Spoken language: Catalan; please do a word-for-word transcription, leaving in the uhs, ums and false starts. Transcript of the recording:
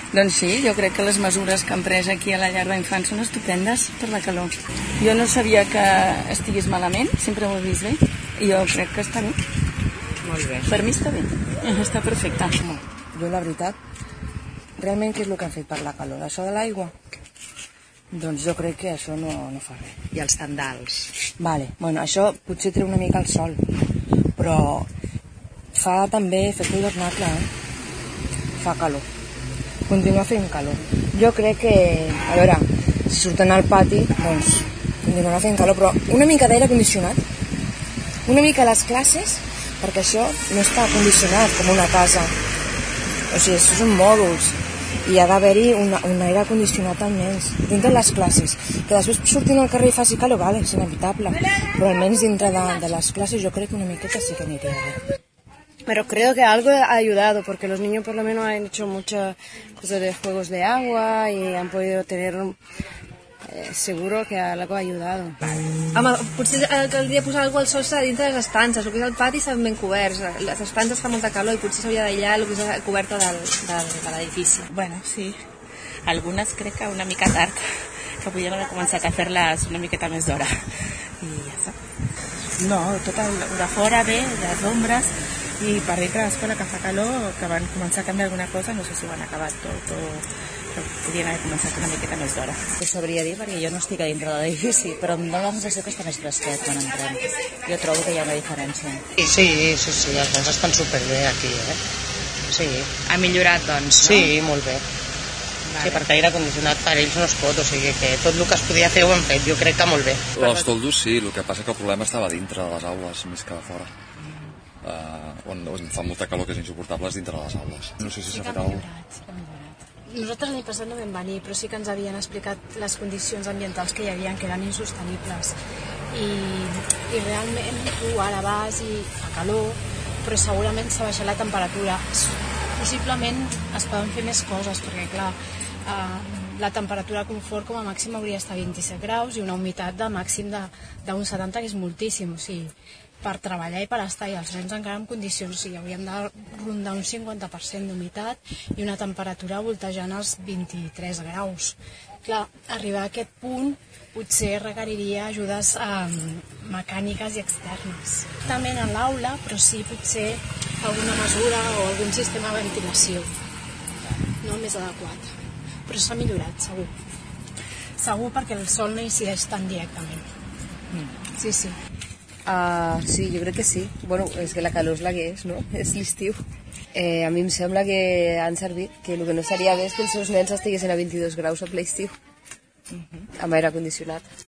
Doncs sí, jo crec que les mesures que han pres aquí a la llar d'infants són estupendes per la calor. Jo no sabia que estigués malament, sempre ho he vist bé, i jo crec que està bé. Molt bé. Per mi està bé, està perfecte. Jo, la veritat, realment què és el que han fet per la calor? Això de l'aigua? Doncs jo crec que això no, no fa res. I els tendals? Vale, bueno, això potser treu una mica el sol, però fa també efecte hivernacle, eh? Fa calor. Continua fent calor. Jo crec que, a veure, si surten al pati, doncs continuarà fent calor, però una mica d'aire condicionat, una mica a les classes, perquè això no està condicionat com una casa. O sigui, això són mòduls, i ha d'haver-hi un, un aire condicionat almenys, dintre les classes. Que després sortint al carrer i faci calor, vale, és inevitable, però almenys dintre de, de les classes jo crec que una miqueta sí que aniria bé. Pero creo que algo ha ayudado, porque los niños por lo menos han hecho muchas cosas de juegos de agua y han podido tener... Eh, seguro que algo ha ayudado. Home, potser caldria posar alguna cosa al sostre dintre de les estances, el que és el pati estan ben coberts, les estances fa molta calor i potser s'hauria d'aïllar el que és la coberta del, del, de l'edifici. Bueno, sí, algunes crec que una mica tard, que podríem haver començat a fer-les una miqueta més d'hora. I ja està. No, tot el de fora bé, les ombres, i per dintre de l'escola que fa calor, que van començar a canviar alguna cosa, no sé si ho han acabat tot o que podrien haver començat una miqueta més d'hora. Ho sabria dir perquè jo no estic a dintre de l'edifici, però em dóna la sensació que està més fresquet quan entrem. Jo trobo que hi ha una diferència. Sí, sí, sí, sí, els nens estan superbé aquí, eh? Sí. Ha millorat, doncs, no? Sí, molt bé. Vale. Sí, perquè l'aire condicionat per ells no es pot, o sigui que tot el que es podia fer ho han fet, jo crec que molt bé. Els toldos sí, el que passa que el problema estava dintre de les aules més que de fora. Uh, on, on fa molta calor que és insuportable és dintre de les aules. No sé si s'ha fet alguna cosa. Nosaltres l'any passat no vam venir, però sí que ens havien explicat les condicions ambientals que hi havia, que eren insostenibles. I, i realment tu ara vas i fa calor, però segurament s'ha baixat la temperatura. Possiblement es poden fer més coses, perquè clar, eh, la temperatura de confort com a màxim hauria d'estar a vint-i-set graus i una humitat de màxim d'un setanta, que és moltíssim, o sigui, per treballar i per estar, i els nens encara en condicions, o sigui, hauríem de rondar un cinquanta per cent d'humitat i una temperatura voltejant els vint-i-tres graus. Clar, arribar a aquest punt potser requeriria ajudes eh, mecàniques i externes. També en l'aula, però sí potser alguna mesura o algun sistema de ventilació, no més adequat. Però s'ha millorat, segur. Segur perquè el sol no incideix tan directament. Sí, sí. Uh, sí, jo crec que sí. Bueno, és que la calor és la que és, no? És l'estiu. Eh, a mi em sembla que han servit, que el que no seria bé és que els seus nens estiguessin a vint-i-dos graus a ple estiu, amb aire condicionat.